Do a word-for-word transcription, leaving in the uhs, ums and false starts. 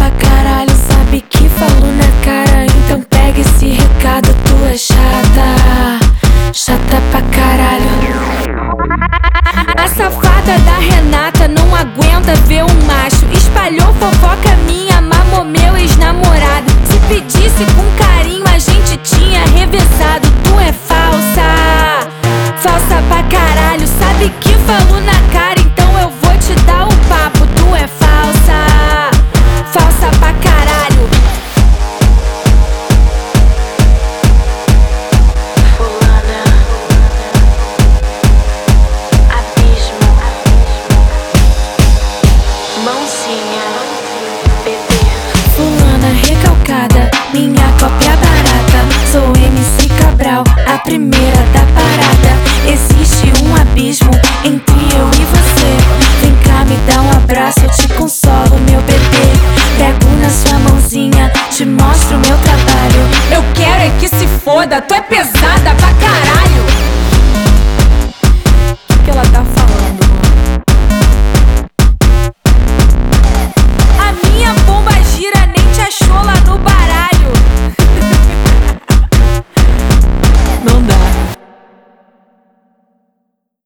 pra caralho, sabe que falou na cara. Então pega esse recado, tu é chata, chata pra caralho. A safada da Renata não aguenta ver um macho. Espalhou fofoca minha, mamou meu ex-namorado. Se pedisse com carinho a gente tinha revezado. Tu é falsa, falsa pra caralho. Sabe que falou na cara, então eu vou te dar o papo. Tu é falsa, falsa pra caralho. Fulana, abismo, mãozinha, bebê. Fulana recalcada, minha cópia barata. Sou M C Cabral, a primeira da parada. Existe um abismo entre eu e você. Vem cá, me dá um abraço, eu te consolo, meu bebê. Pego na sua mãozinha, te mostro o meu trabalho. Eu quero é que se foda, tu é pesado.